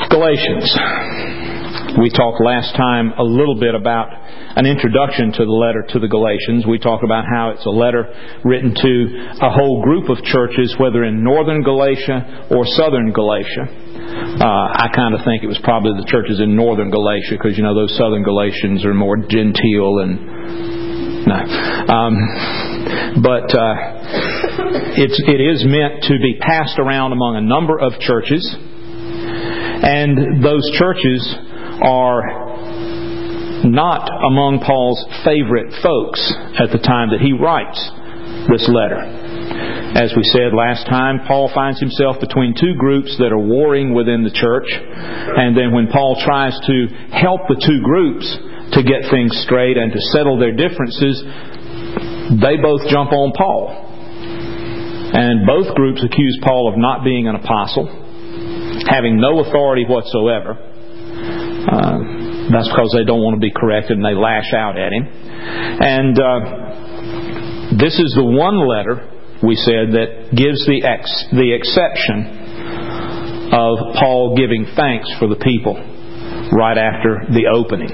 Galatians. We talked last time a little bit about an introduction to the letter to the Galatians. We talked about how it's a letter written to a whole group of churches, whether in northern Galatia or southern Galatia. I kind of think it was probably the churches in northern Galatia, because those southern Galatians are more genteel and it is meant to be passed around among a number of churches, and those churches are not among Paul's favorite folks at the time that he writes this letter. As we said last time, Paul finds himself between two groups that are warring within the church, and then when Paul tries to help the two groups to get things straight and to settle their differences, they both jump on Paul. And both groups accuse Paul of not being an apostle, having no authority whatsoever. That's because they don't want to be corrected and they lash out at him. And this is the one letter, we said, that gives the exception of Paul giving thanks for the people right after the opening.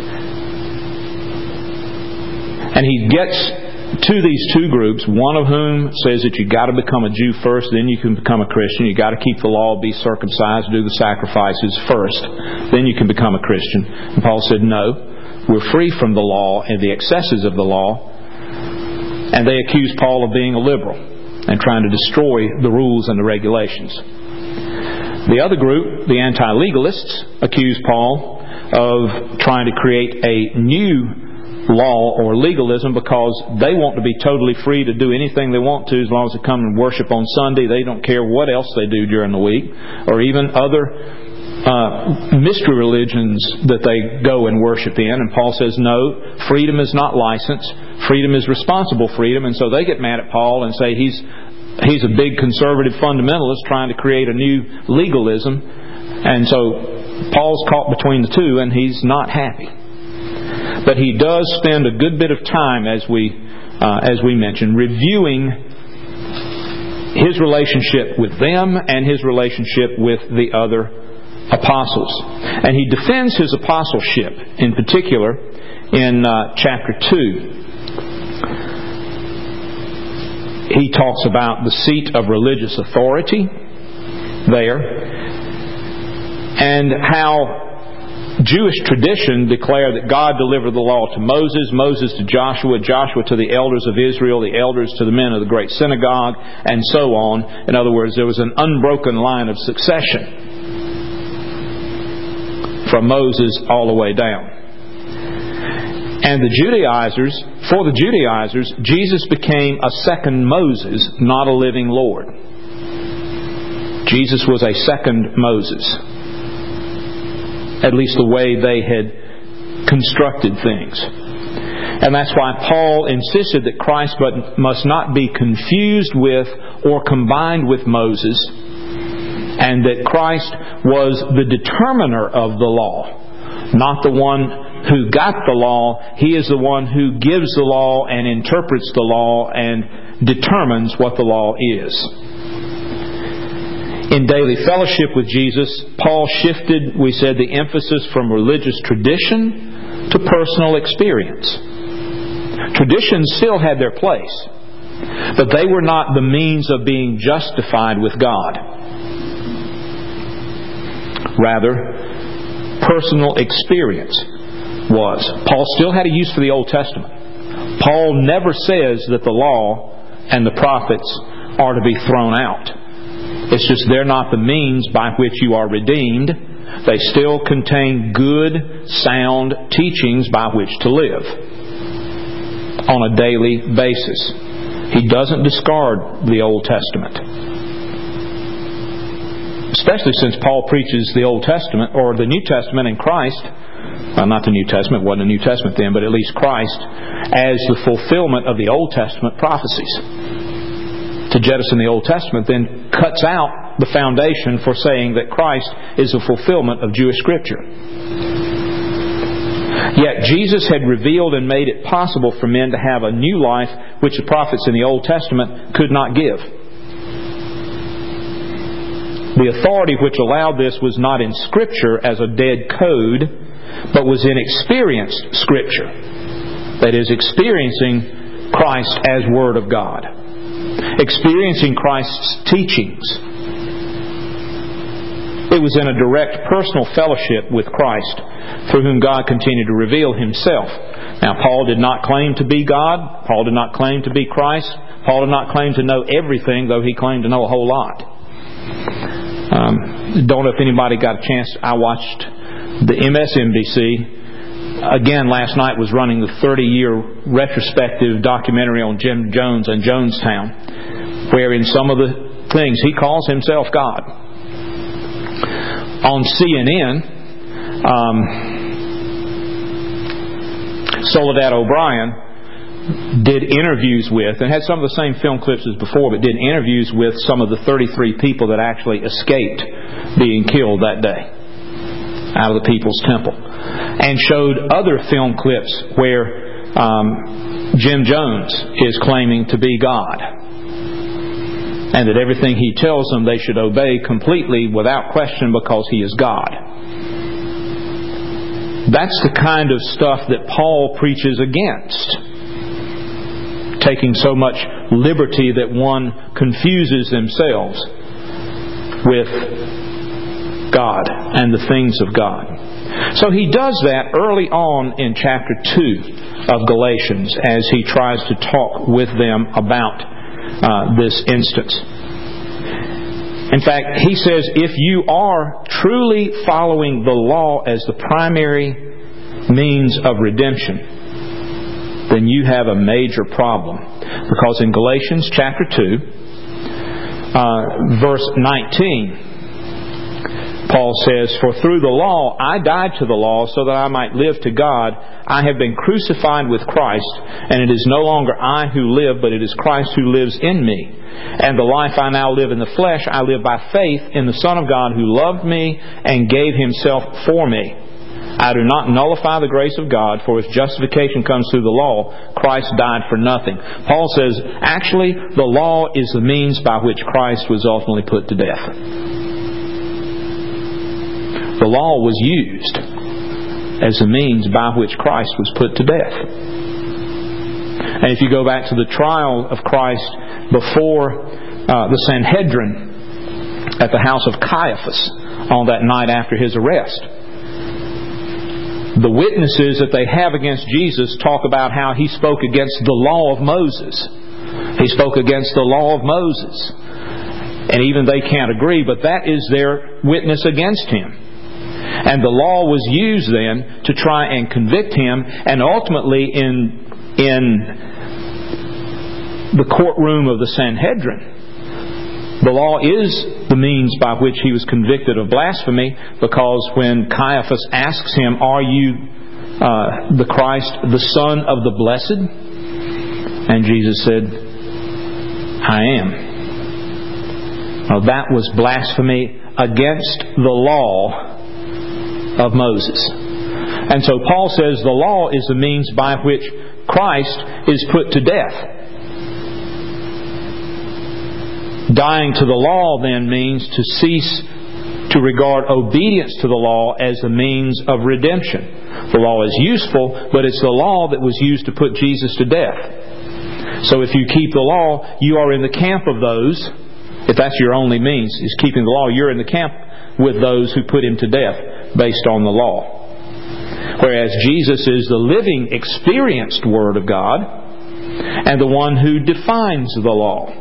And he gets to these two groups, one of whom says that you've got to become a Jew first, then you can become a Christian. You've got to keep the law, be circumcised, do the sacrifices first, then you can become a Christian. And Paul said, no, we're free from the law and the excesses of the law. And they accuse Paul of being a liberal and trying to destroy the rules and the regulations. The other group, the anti-legalists, accuse Paul of trying to create a new law or legalism because they want to be totally free to do anything they want to as long as they come and worship on Sunday. They don't care what else they do during the week, or even other mystery religions that they go and worship in. And Paul says, no, freedom is not license. Freedom is responsible freedom. And so they get mad at Paul and say he's a big conservative fundamentalist trying to create a new legalism. And so Paul's caught between the two, and he's not happy. But he does spend a good bit of time, as we mentioned, reviewing his relationship with them and his relationship with the other apostles. And he defends his apostleship, in particular, in chapter 2. He talks about the seat of religious authority there, and how Jewish tradition declared that God delivered the law to Moses, Moses to Joshua, Joshua to the elders of Israel, the elders to the men of the great synagogue, and so on. In other words, there was an unbroken line of succession from Moses all the way down. And for the Judaizers, Jesus became a second Moses, not a living Lord. Jesus was a second Moses. At least the way they had constructed things. And that's why Paul insisted that Christ must not be confused with or combined with Moses, and that Christ was the determiner of the law, not the one who got the law. He is the one who gives the law and interprets the law and determines what the law is. In daily fellowship with Jesus, Paul shifted, we said, the emphasis from religious tradition to personal experience. Traditions still had their place, but they were not the means of being justified with God. Rather, personal experience was. Paul still had a use for the Old Testament. Paul never says that the law and the prophets are to be thrown out. It's just they're not the means by which you are redeemed. They still contain good, sound teachings by which to live on a daily basis. He doesn't discard the Old Testament. Especially since Paul preaches the Old Testament, or the New Testament in Christ. Well, not the New Testament, it wasn't a New Testament then, but at least Christ as the fulfillment of the Old Testament prophecies. To jettison the Old Testament then cuts out the foundation for saying that Christ is a fulfillment of Jewish Scripture. Yet Jesus had revealed and made it possible for men to have a new life which the prophets in the Old Testament could not give. The authority which allowed this was not in Scripture as a dead code, but was in experienced Scripture. That is, experiencing Christ as Word of God. Experiencing Christ's teachings. It was in a direct personal fellowship with Christ, through whom God continued to reveal Himself. Now, Paul did not claim to be God. Paul did not claim to be Christ. Paul did not claim to know everything, though he claimed to know a whole lot. Don't know if anybody got a chance. I watched the MSNBC. Again, last night was running the 30-year retrospective documentary on Jim Jones and Jonestown, where in some of the things he calls himself God. On CNN, Soledad O'Brien did interviews with, and had some of the same film clips as before, but did interviews with some of the 33 people that actually escaped being killed that day out of the People's Temple, and showed other film clips where Jim Jones is claiming to be God, and that everything he tells them they should obey completely without question because he is God. That's the kind of stuff that Paul preaches against. Taking so much liberty that one confuses themselves with God and the things of God. So he does that early on in chapter 2 of Galatians as he tries to talk with them about this instance. In fact, he says, if you are truly following the law as the primary means of redemption, then you have a major problem. Because in Galatians chapter 2, verse 19, Paul says, for through the law I died to the law so that I might live to God. I have been crucified with Christ, and it is no longer I who live, but it is Christ who lives in me. And the life I now live in the flesh, I live by faith in the Son of God who loved me and gave Himself for me. I do not nullify the grace of God, for if justification comes through the law, Christ died for nothing. Paul says, actually, the law is the means by which Christ was ultimately put to death. The law was used as a means by which Christ was put to death. And if you go back to the trial of Christ before the Sanhedrin at the house of Caiaphas on that night after His arrest, the witnesses that they have against Jesus talk about how He spoke against the law of Moses. He spoke against the law of Moses. And even they can't agree, but that is their witness against Him. And the law was used then to try and convict Him, and ultimately in the courtroom of the Sanhedrin, the law is the means by which He was convicted of blasphemy, because when Caiaphas asks Him, are you the Christ, the Son of the Blessed? And Jesus said, I am. Now that was blasphemy against the law of Moses. And so Paul says the law is the means by which Christ is put to death. Dying to the law then means to cease to regard obedience to the law as a means of redemption. The law is useful, but it's the law that was used to put Jesus to death. So if you keep the law, you are in the camp of those. If that's your only means, is keeping the law, you're in the camp with those who put Him to death based on the law. Whereas Jesus is the living, experienced Word of God and the one who defines the law.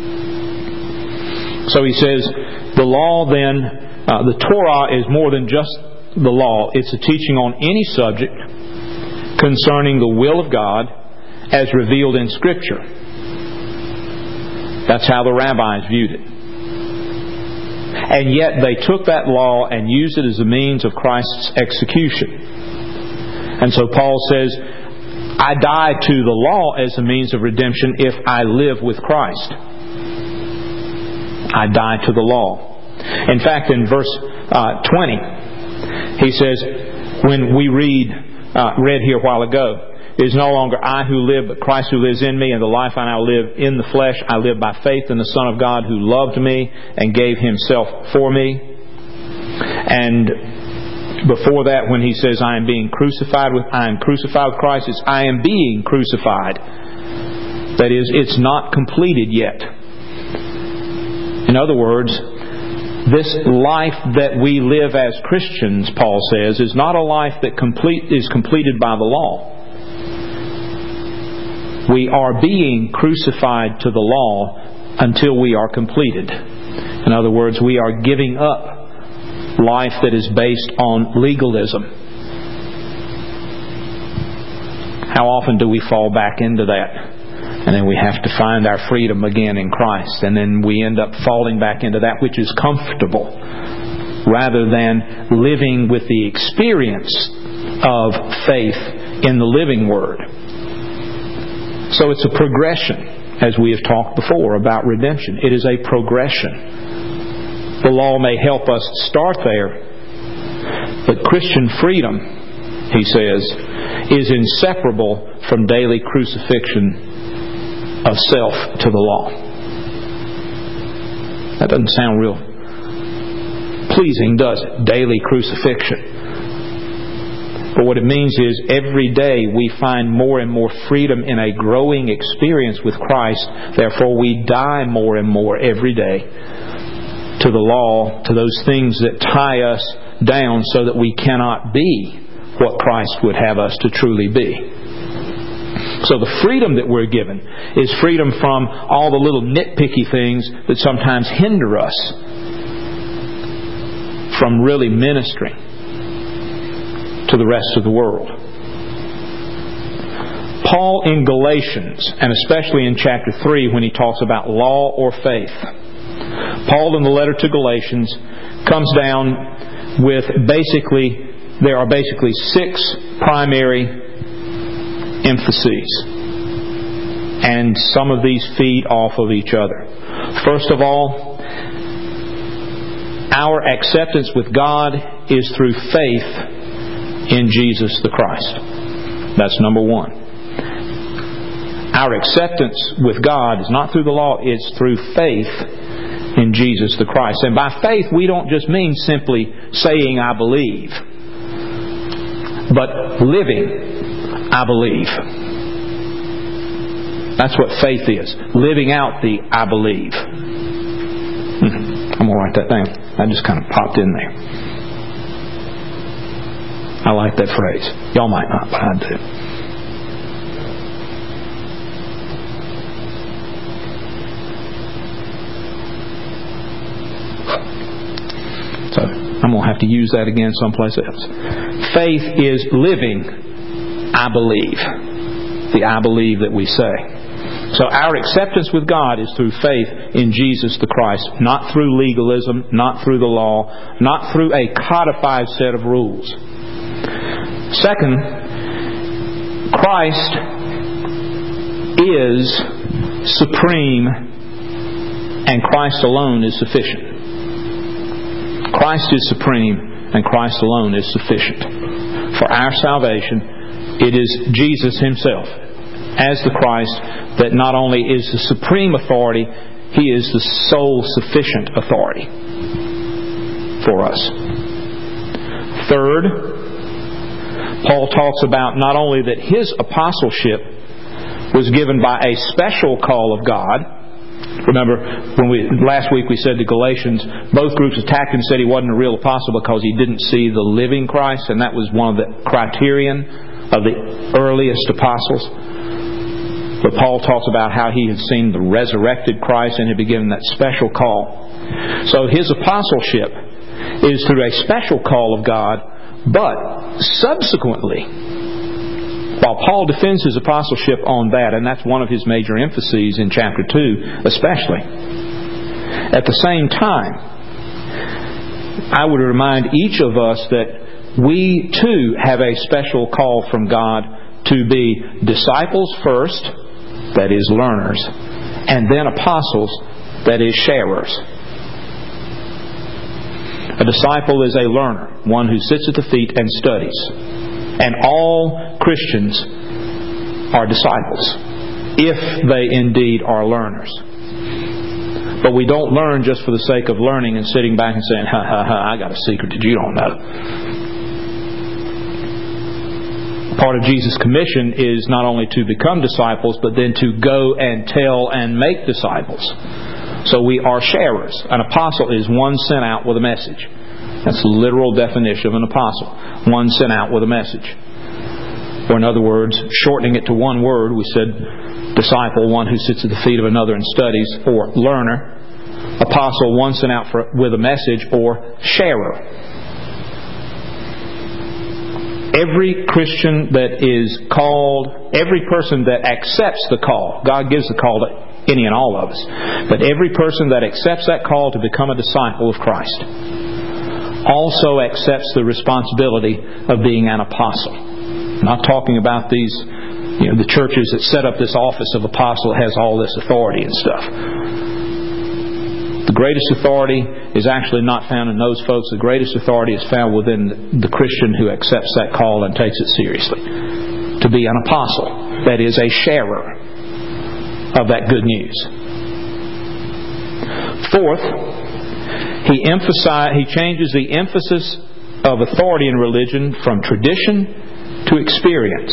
So he says, the law then, the Torah is more than just the law. It's a teaching on any subject concerning the will of God as revealed in Scripture. That's how the rabbis viewed it. And yet they took that law and used it as a means of Christ's execution. And so Paul says, I die to the law as a means of redemption if I live with Christ. I die to the law. In fact, in verse 20, he says, when we read here a while ago, It is no longer I who live, but Christ who lives in me, and the life I now live in the flesh, I live by faith in the Son of God who loved me and gave Himself for me. And before that, when he says, I am crucified with Christ, it's I am being crucified. That is, it's not completed yet. In other words, this life that we live as Christians, Paul says, is not a life that is completed by the law. We are being crucified to the law until we are completed. In other words, we are giving up life that is based on legalism. How often do we fall back into that? And then we have to find our freedom again in Christ. And then we end up falling back into that which is comfortable, rather than living with the experience of faith in the living Word. So it's a progression, as we have talked before about redemption. It is a progression. The law may help us start there, but Christian freedom, he says, is inseparable from daily crucifixion of self to the law. That doesn't sound real pleasing, does it? Daily crucifixion. But what it means is every day we find more and more freedom in a growing experience with Christ. Therefore we die more and more every day to the law, to those things that tie us down so that we cannot be what Christ would have us to truly be. So the freedom that we're given is freedom from all the little nitpicky things that sometimes hinder us from really ministering to the rest of the world. Paul in Galatians, and especially in chapter 3 when he talks about law or faith, Paul in the letter to Galatians comes down with there are basically 6 primary emphases. And some of these feed off of each other. First of all, our acceptance with God is through faith in Jesus the Christ. That's number one. Our acceptance with God is not through the law, it's through faith in Jesus the Christ. And by faith, we don't just mean simply saying, I believe, but living, I believe. That's what faith is. Living out the I believe. I'm going to write that down. That just kind of popped in there. I like that phrase. Y'all might not, but I do. So I'm going to have to use that again someplace else. Faith is living I believe. The I believe that we say. So our acceptance with God is through faith in Jesus the Christ, not through legalism, not through the law, not through a codified set of rules. Second, Christ is supreme and Christ alone is sufficient. Christ is supreme and Christ alone is sufficient. For our salvation, it is Jesus Himself, as the Christ, that not only is the supreme authority, He is the sole sufficient authority for us. Third, Paul talks about not only that his apostleship was given by a special call of God. Remember, last week we said to Galatians, both groups attacked him and said he wasn't a real apostle because he didn't see the living Christ, and that was one of the criterion of the earliest apostles. But Paul talks about how he had seen the resurrected Christ and had been given that special call. So his apostleship is through a special call of God, but subsequently, while Paul defends his apostleship on that, and that's one of his major emphases in chapter 2 especially, at the same time, I would remind each of us that we too have a special call from God to be disciples first, that is learners, and then apostles, that is sharers. A disciple is a learner, one who sits at the feet and studies. And all Christians are disciples, if they indeed are learners. But we don't learn just for the sake of learning and sitting back and saying, ha, ha, ha, I got a secret that you don't know. Part of Jesus' commission is not only to become disciples, but then to go and tell and make disciples. So we are sharers. An apostle is one sent out with a message. That's the literal definition of an apostle. One sent out with a message. Or in other words, shortening it to one word, we said disciple, one who sits at the feet of another and studies, or learner. Apostle, one sent out with a message, or sharer. Every Christian that is called, every person that accepts the call, God gives the call to any and all of us, but every person that accepts that call to become a disciple of Christ also accepts the responsibility of being an apostle. I'm not talking about these, the churches that set up this office of apostle has all this authority and stuff. The greatest authority is actually not found in those folks. The greatest authority is found within the Christian who accepts that call and takes it seriously. To be an apostle, that is a sharer of that good news. Fourth, he changes the emphasis of authority in religion from tradition to experience.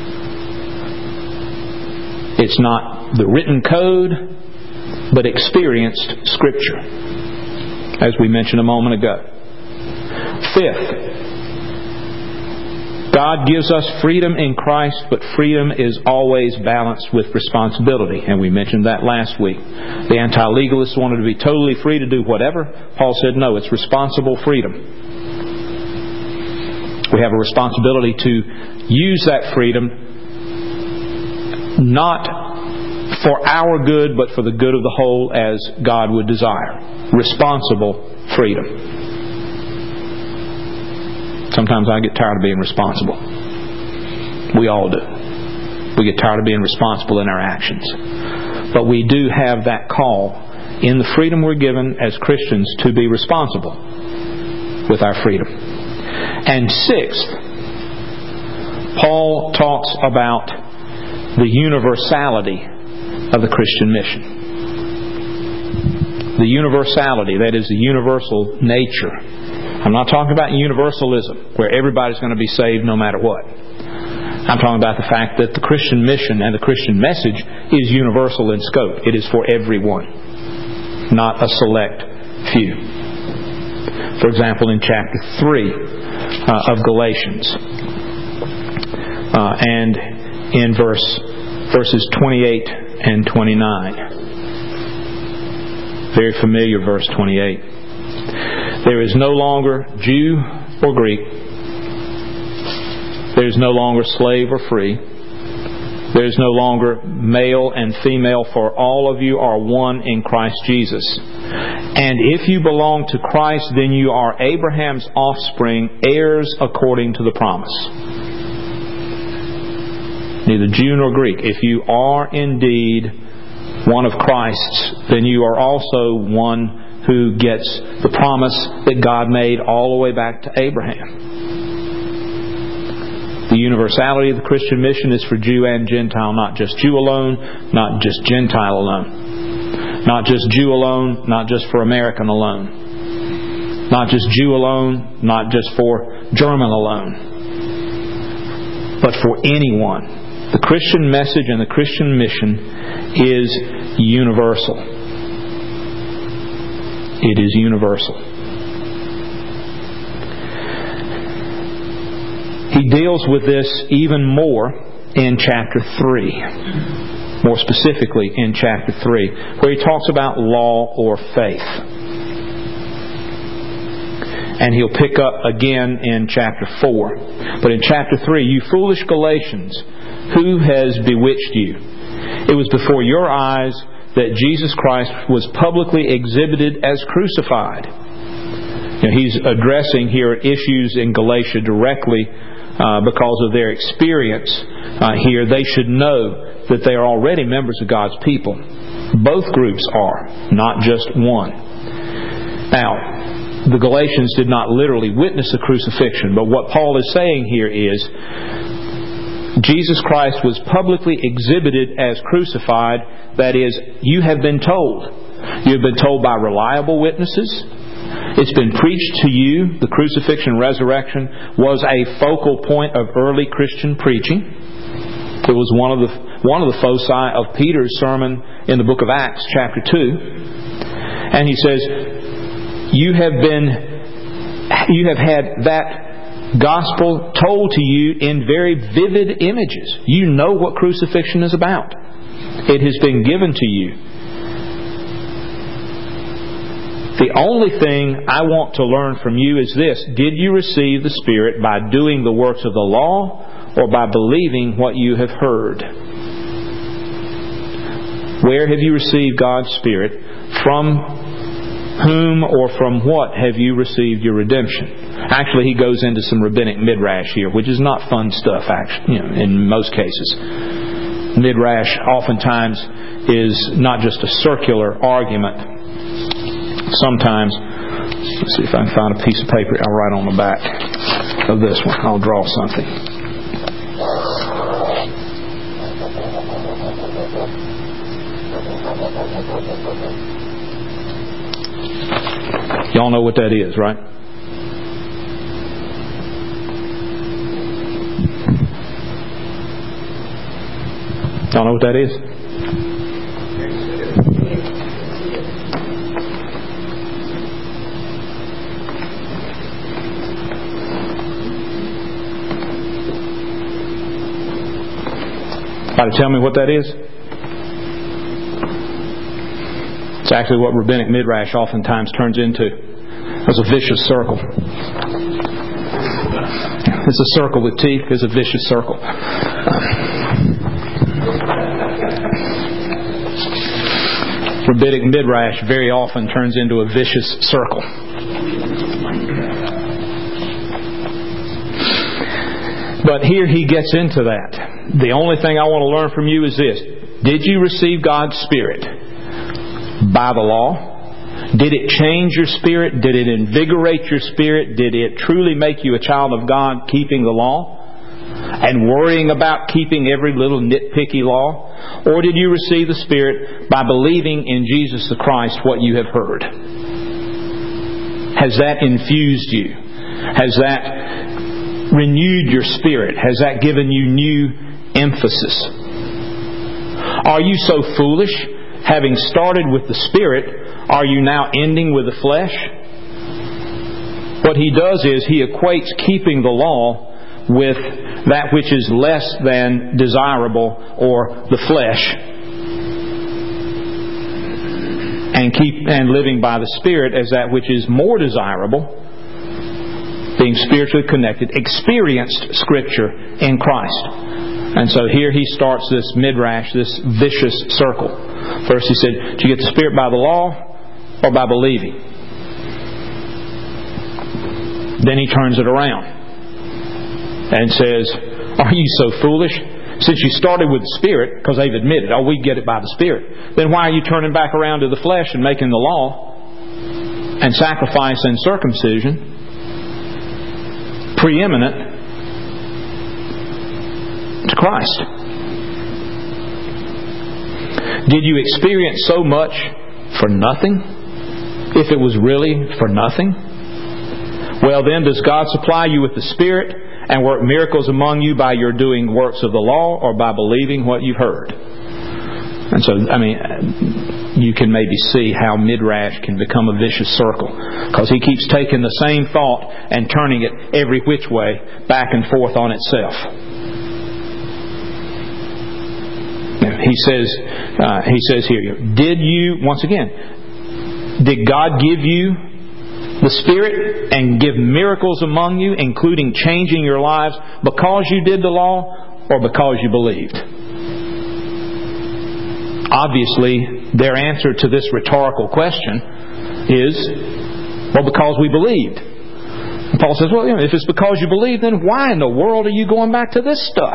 It's not the written code, but experienced Scripture, as we mentioned a moment ago. Fifth, God gives us freedom in Christ, but freedom is always balanced with responsibility. And we mentioned that last week. The anti-legalists wanted to be totally free to do whatever. Paul said, no, it's responsible freedom. We have a responsibility to use that freedom not for our good, but for the good of the whole as God would desire. Responsible freedom. Sometimes I get tired of being responsible. We all do. We get tired of being responsible in our actions. But we do have that call in the freedom we're given as Christians to be responsible with our freedom. And sixth, Paul talks about the universality of the Christian mission. The universality, that is the universal nature. I'm not talking about universalism, where everybody's going to be saved no matter what. I'm talking about the fact that the Christian mission and the Christian message is universal in scope. It is for everyone, not a select few. For example, in chapter 3 of Galatians, and in verses 28 and 29. Very familiar verse 28. There is no longer Jew or Greek. There is no longer slave or free. There is no longer male and female, for all of you are one in Christ Jesus. And if you belong to Christ, then you are Abraham's offspring, heirs according to the promise. Neither Jew nor Greek. If you are indeed one of Christ's, then you are also one who gets the promise that God made all the way back to Abraham. The universality of the Christian mission is for Jew and Gentile, not just Jew alone, not just Gentile alone. Not just Jew alone, not just for American alone. Not just Jew alone, not just for German alone. But for anyone. The Christian message and the Christian mission is universal. It is universal. He deals with this even more in chapter 3. More specifically in chapter 3, where he talks about law or faith. And he'll pick up again in chapter 4. But in chapter 3, you foolish Galatians, who has bewitched you? It was before your eyes that Jesus Christ was publicly exhibited as crucified. He's addressing here issues in Galatia directly because of their experience here. They should know that they are already members of God's people. Both groups are, not just one. Now, the Galatians did not literally witness the crucifixion, but what Paul is saying here is Jesus Christ was publicly exhibited as crucified. That is, you have been told. You have been told by reliable witnesses. It's been preached to you. The crucifixion and resurrection was a focal point of early Christian preaching. It was one of the foci of Peter's sermon in the book of Acts, chapter 2. And he says, you have had that gospel told to you in very vivid images. You know what crucifixion is about. It has been given to you. The only thing I want to learn from you is this. Did you receive the Spirit by doing the works of the law or by believing what you have heard? Where have you received God's Spirit? From whom or from what have you received your redemption? Actually, he goes into some rabbinic midrash here, which is not fun stuff, actually, in most cases. Midrash oftentimes is not just a circular argument. Sometimes, let's see if I can find a piece of paper I'll write on the back of this one. I'll draw something. Y'all know what that is, right? Y'all know what that is? Somebody tell me what that is? It's actually what rabbinic midrash oftentimes turns into. It's a vicious circle. It's a circle with teeth. It's a vicious circle. Rabbinic midrash very often turns into a vicious circle. But here he gets into that. The only thing I want to learn from you is this. Did you receive God's Spirit by the law? Did it change your spirit? Did it invigorate your spirit? Did it truly make you a child of God, keeping the law and worrying about keeping every little nitpicky law? Or did you receive the Spirit by believing in Jesus the Christ, what you have heard? Has that infused you? Has that renewed your spirit? Has that given you new emphasis? Are you so foolish? Having started with the Spirit, are you now ending with the flesh? What he does is he equates keeping the law with that which is less than desirable, or the flesh, and living by the Spirit as that which is more desirable, being spiritually connected, experienced Scripture in Christ. And so here he starts this midrash, this vicious circle. First he said, did you get the Spirit by the law or by believing? Then he turns it around and says, are you so foolish? Since you started with the Spirit, because they've admitted, we get it by the Spirit, then why are you turning back around to the flesh and making the law and sacrifice and circumcision preeminent to Christ? Did you experience so much for nothing? If it was really for nothing? Well then, does God supply you with the Spirit and work miracles among you by your doing works of the law or by believing what you've heard? And so, you can maybe see how midrash can become a vicious circle, because he keeps taking the same thought and turning it every which way, back and forth on itself. He says here, did God give you the Spirit and give miracles among you, including changing your lives, because you did the law or because you believed? Obviously, their answer to this rhetorical question is, because we believed. And Paul says, if it's because you believe, then why in the world are you going back to this stuff?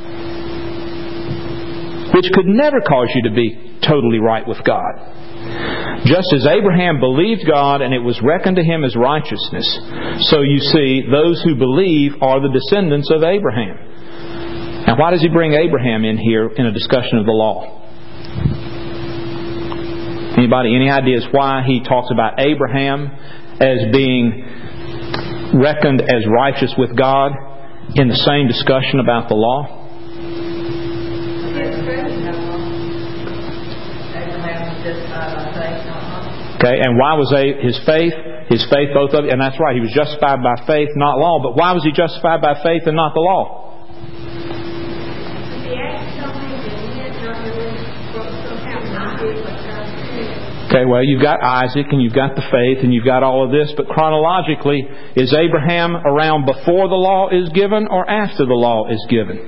Which could never cause you to be totally right with God. Just as Abraham believed God and it was reckoned to him as righteousness, so you see, those who believe are the descendants of Abraham. Now, why does he bring Abraham in here in a discussion of the law? Anybody, any ideas why he talks about Abraham as being reckoned as righteous with God in the same discussion about the law? Okay, and why was his faith? His faith, both of it, and that's right, he was justified by faith, not law. But why was he justified by faith and not the law? Okay, well, you've got Isaac and you've got the faith and you've got all of this, but chronologically, is Abraham around before the law is given or after the law is given?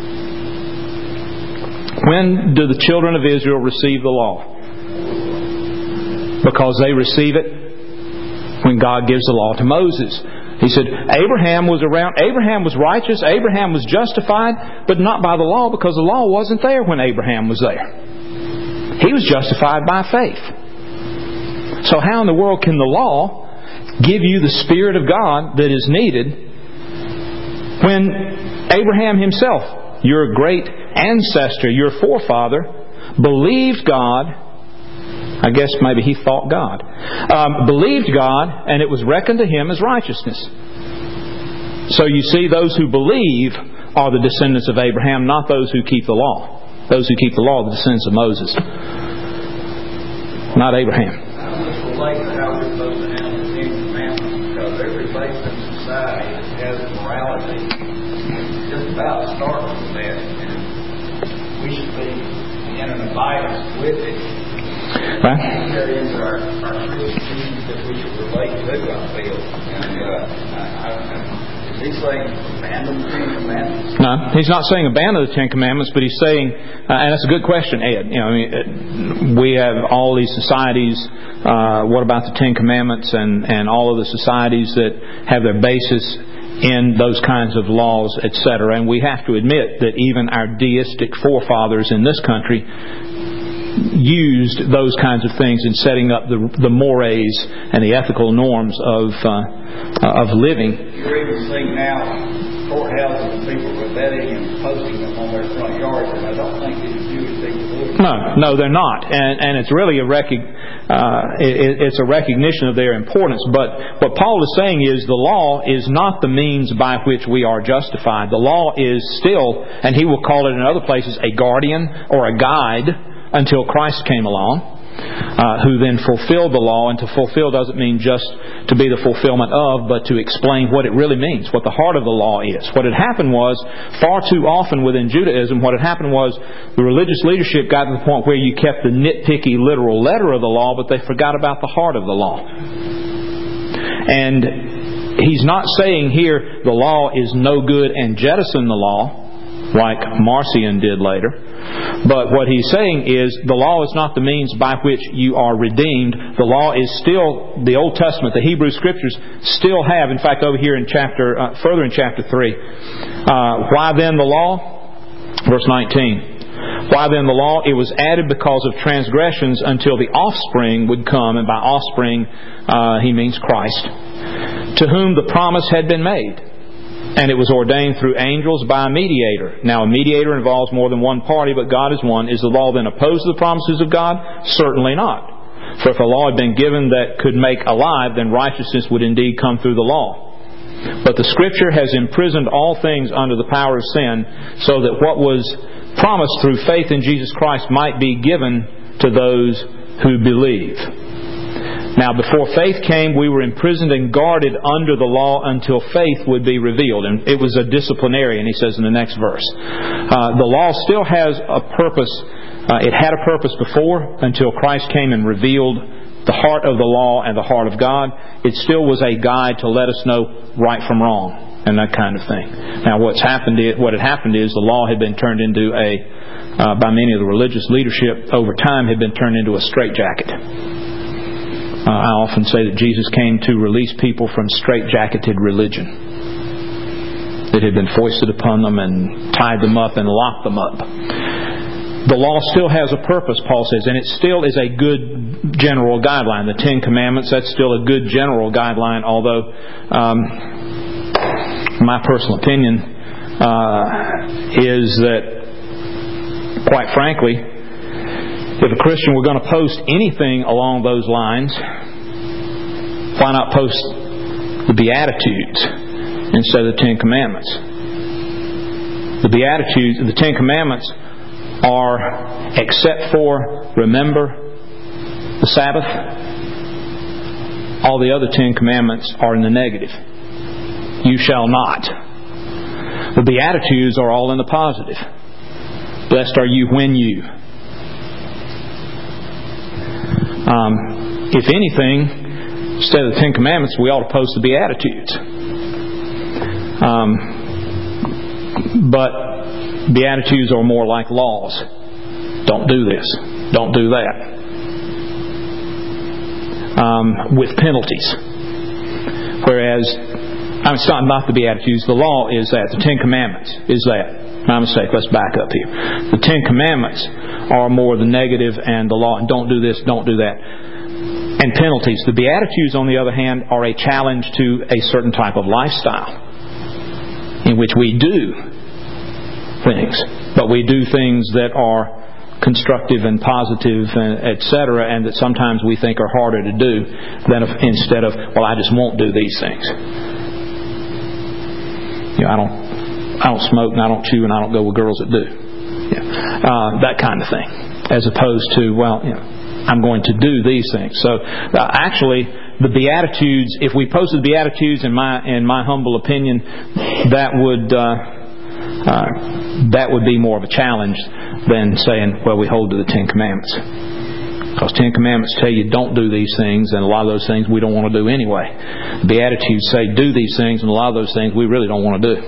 When do the children of Israel receive the law? Because they receive it when God gives the law to Moses. He said, Abraham was around, Abraham was righteous, Abraham was justified, but not by the law because the law wasn't there when Abraham was there. He was justified by faith. So how in the world can the law give you the Spirit of God that is needed when Abraham himself, your great ancestor, your forefather, believed God? I guess maybe he thought God. Believed God, and it was reckoned to him as righteousness. So you see, those who believe are the descendants of Abraham, not those who keep the law. Those who keep the law are the descendants of Moses, not Abraham. Relate to how we're supposed to handle the Ten Commandments, because every place in society that has morality is just about to start with that, and we should be in an abidance with it. Right. And carry into our Christian that we should relate to, I feel. And is he saying abandon the Ten Commandments? No, he's not saying abandon the Ten Commandments, but he's saying, and that's a good question, Ed. We have all these societies. What about the Ten Commandments and all of the societies that have their basis in those kinds of laws, etc.? And we have to admit that even our deistic forefathers in this country used those kinds of things in setting up the mores and the ethical norms of living. You're even seeing now courthouses and people with bedding and posting them on their front yards, and I don't think these Jewish people do. No, they're not, and it's really it's a recognition of their importance. But what Paul is saying is the law is not the means by which we are justified. The law is still, and he will call it in other places, a guardian or a guide until Christ came along, who then fulfilled the law. And to fulfill doesn't mean just to be the fulfillment of, but to explain what it really means, what the heart of the law is. What had happened was, far too often within Judaism, what had happened was the religious leadership got to the point where you kept the nitpicky literal letter of the law, but they forgot about the heart of the law. And he's not saying here the law is no good and jettison the law, like Marcion did later. But what he's saying is the law is not the means by which you are redeemed. The law is still, the Old Testament, the Hebrew Scriptures still have, in fact over here in further in chapter 3, why then the law? Verse 19. Why then the law? It was added because of transgressions until the offspring would come, and by offspring he means Christ, to whom the promise had been made. And it was ordained through angels by a mediator. Now, a mediator involves more than one party, but God is one. Is the law then opposed to the promises of God? Certainly not. For if a law had been given that could make alive, then righteousness would indeed come through the law. But the Scripture has imprisoned all things under the power of sin, so that what was promised through faith in Jesus Christ might be given to those who believe. Now, before faith came, we were imprisoned and guarded under the law until faith would be revealed. And it was a disciplinarian, he says in the next verse. The law still has a purpose. It had a purpose before until Christ came and revealed the heart of the law and the heart of God. It still was a guide to let us know right from wrong and that kind of thing. Now, what had happened is the law had been turned into by many of the religious leadership over time, had been turned into a straitjacket. I often say that Jesus came to release people from straitjacketed religion that had been foisted upon them and tied them up and locked them up. The law still has a purpose, Paul says, and it still is a good general guideline. The Ten Commandments, that's still a good general guideline, although, in my personal opinion, is that, quite frankly, if a Christian were going to post anything along those lines, why not post the Beatitudes instead of the Ten Commandments? The Beatitudes, the Ten Commandments are, except for remember the Sabbath, all the other Ten Commandments are in the negative. You shall not. The Beatitudes are all in the positive. Blessed are you when you. If anything, instead of the Ten Commandments, we ought to post the Beatitudes. But Beatitudes are more like laws. Don't do this. Don't do that. With penalties. Whereas, it's not the Beatitudes. The law is that. The Ten Commandments is that. My mistake. Let's back up here. The Ten Commandments are more the negative and the law. And don't do this, don't do that. And penalties. The Beatitudes, on the other hand, are a challenge to a certain type of lifestyle in which we do things. But we do things that are constructive and positive, etc., and that sometimes we think are harder to do than instead of, well, I just won't do these things. I don't smoke and I don't chew and I don't go with girls that do. That kind of thing. As opposed to, I'm going to do these things. So actually, the Beatitudes, if we posted the Beatitudes, in my humble opinion, that would be more of a challenge than saying, well, we hold to the Ten Commandments. Because Ten Commandments tell you don't do these things, and a lot of those things we don't want to do anyway. The Beatitudes say do these things, and a lot of those things we really don't want to do.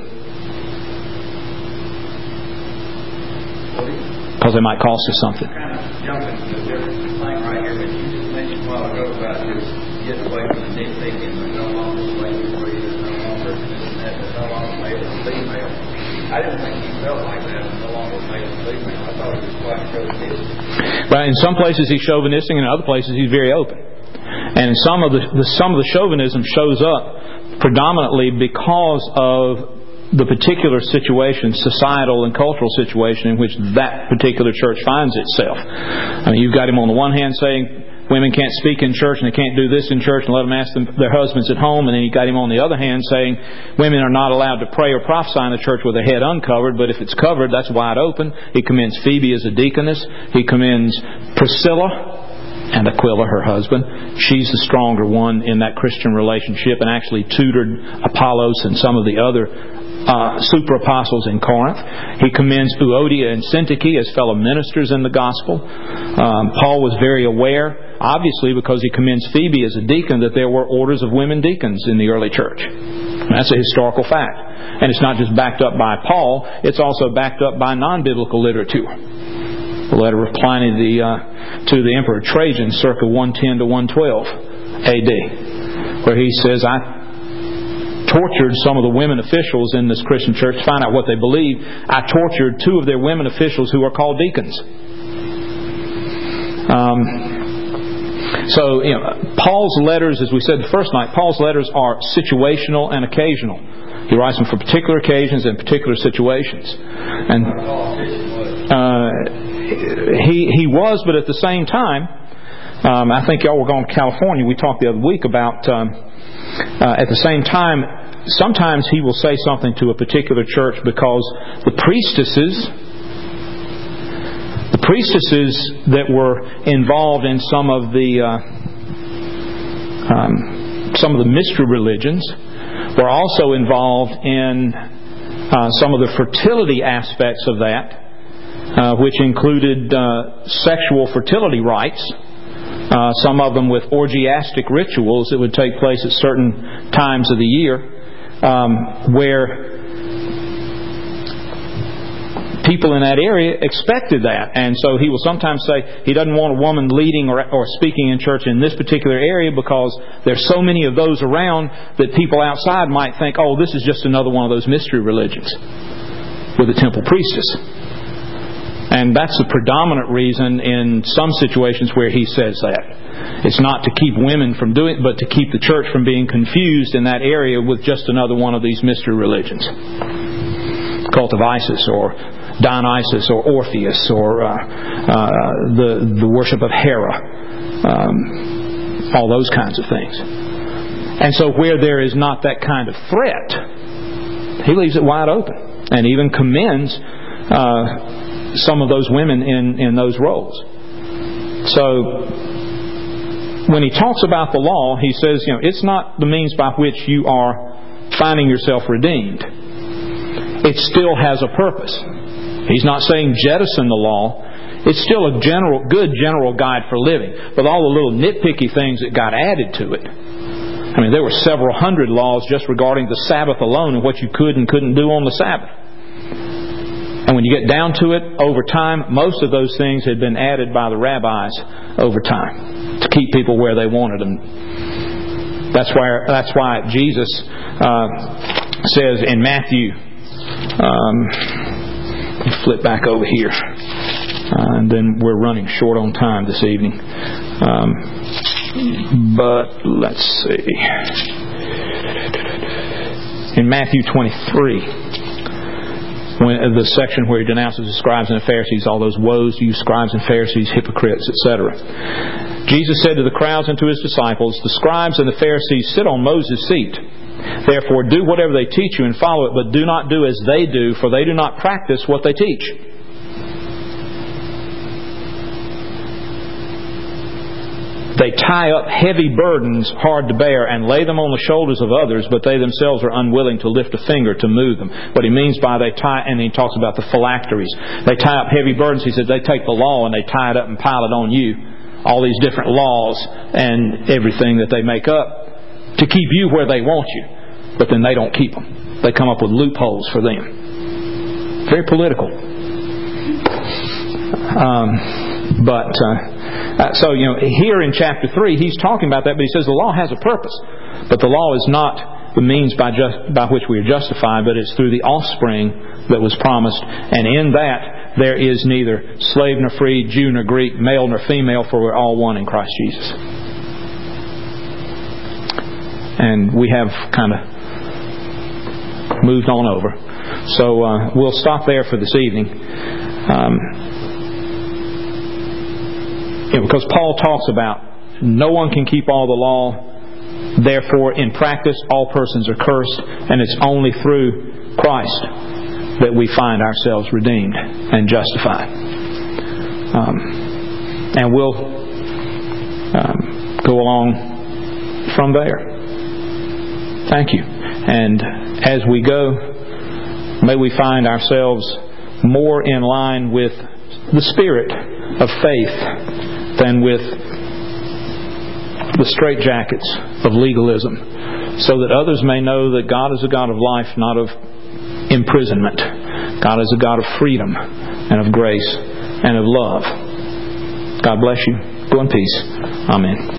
Because they might cost us something. Kind of jumping to a different thing right here, but you just mentioned a while ago about just getting away from the nitpicking, there's no longer slavery, there's no longer this and that, there's no longer male and female. I didn't think he felt like that, no longer male and female. I thought he was quite chauvinistic. But in some places he's chauvinistic, and in other places he's very open. And some of the chauvinism shows up predominantly because of the particular situation, societal and cultural situation in which that particular church finds itself. You've got him on the one hand saying women can't speak in church and they can't do this in church and let them ask their husbands at home, and then you've got him on the other hand saying women are not allowed to pray or prophesy in the church with their head uncovered, but if it's covered, that's wide open. He commends Phoebe as a deaconess. He commends Priscilla and Aquila, her husband. She's the stronger one in that Christian relationship and actually tutored Apollos and some of the other super apostles in Corinth. He commends Euodia and Syntyche as fellow ministers in the gospel. Paul was very aware, obviously because he commends Phoebe as a deacon, that there were orders of women deacons in the early church. And that's a historical fact. And it's not just backed up by Paul, it's also backed up by non-biblical literature. The letter of Pliny to the Emperor Trajan circa 110 to 112 AD, where he says, I tortured some of the women officials in this Christian church to find out what they believed. I tortured 2 of their women officials who are called deacons. Paul's letters, as we said the first night, Paul's letters are situational and occasional. He writes them for particular occasions and particular situations. And he was, but at the same time, I think y'all were going to California. We talked the other week about at the same time, sometimes he will say something to a particular church because the priestesses that were involved in some of the mystery religions were also involved in some of the fertility aspects of that, which included sexual fertility rites. Some of them with orgiastic rituals that would take place at certain times of the year, where people in that area expected that. And so he will sometimes say he doesn't want a woman leading or speaking in church in this particular area because there's so many of those around that people outside might think, oh, this is just another one of those mystery religions with a temple priestess. And that's the predominant reason in some situations where he says that. It's not to keep women from doing it, but to keep the church from being confused in that area with just another one of these mystery religions. cult of Isis or Dionysus or Orpheus or the worship of Hera, all those kinds of things. And so where there is not that kind of threat, he leaves it wide open and even commends some of those women in those roles. So when he talks about the law, he says, it's not the means by which you are finding yourself redeemed. It still has a purpose. He's not saying jettison the law. It's still a good general guide for living, with all the little nitpicky things that got added to it. I mean, there were several hundred laws just regarding the Sabbath alone and what you could and couldn't do on the Sabbath. And when you get down to it, over time, most of those things had been added by the rabbis over time to keep people where they wanted them. That's why Jesus says in Matthew, flip back over here, and then we're running short on time this evening. But let's see. In Matthew 23, when the section where he denounces the scribes and the Pharisees, all those woes to you scribes and Pharisees, hypocrites, etc. Jesus said to the crowds and to His disciples, the scribes and the Pharisees sit on Moses' seat. Therefore do whatever they teach you and follow it, but do not do as they do, for they do not practice what they teach. They tie up heavy burdens hard to bear and lay them on the shoulders of others, but they themselves are unwilling to lift a finger to move them. What he means by they tie, and he talks about the phylacteries. They tie up heavy burdens. He said they take the law and they tie it up and pile it on you. All these different laws and everything that they make up to keep you where they want you. But then they don't keep them. They come up with loopholes for them. Very political. So here in chapter 3, he's talking about that, but he says the law has a purpose. But the law is not the means by which we are justified, but it's through the offspring that was promised. And in that, there is neither slave nor free, Jew nor Greek, male nor female, for we're all one in Christ Jesus. And we have kind of moved on over. So we'll stop there for this evening. Because Paul talks about no one can keep all the law. Therefore, in practice, all persons are cursed. And it's only through Christ that we find ourselves redeemed and justified. And we'll go along from there. Thank you. And as we go, may we find ourselves more in line with the spirit of faith than with the straitjackets of legalism, so that others may know that God is a God of life, not of imprisonment. God is a God of freedom and of grace and of love. God bless you. Go in peace. Amen.